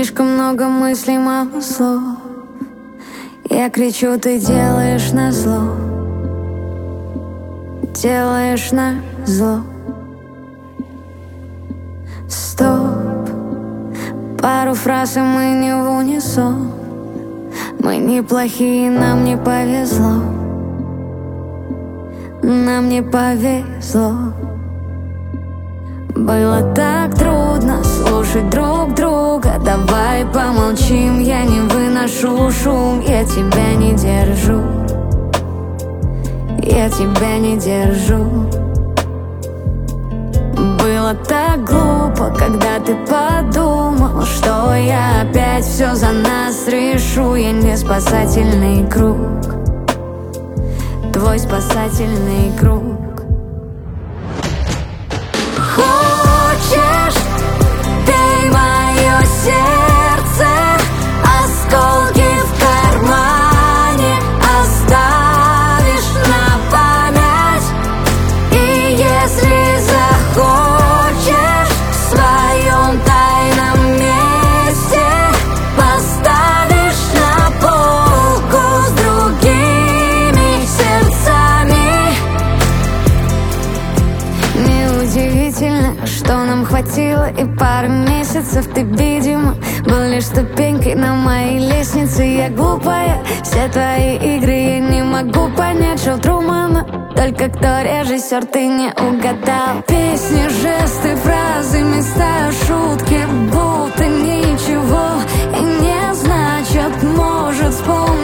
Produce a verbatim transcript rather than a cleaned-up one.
Слишком много мыслей, мало слов. Я кричу, ты делаешь назло, делаешь назло. Стоп, пару фраз, и мы не в унисон. Мы неплохие, нам не повезло, нам не повезло. Было так трудно слушать друг друга. Давай помолчим, я не выношу шум. Я тебя не держу, я тебя не держу. Было так глупо, когда ты подумал, что я опять все за нас решу. Я не спасательный круг, твой спасательный круг. Хочешь ты мое сердце, осколки в кармане оставишь на память. И если захочешь, в своем тайном месте поставишь на полку с другими сердцами. Неудивительно, что нам хватило и пары месяцев. Ты, видимо, был лишь ступенькой на моей лестнице. Я глупая, все твои игры я не могу понять. Шоу Трумана, только кто режиссер, ты не угадал. Песни, жесты, фразы, места, шутки, будто ничего и не значит. Может, вспомнить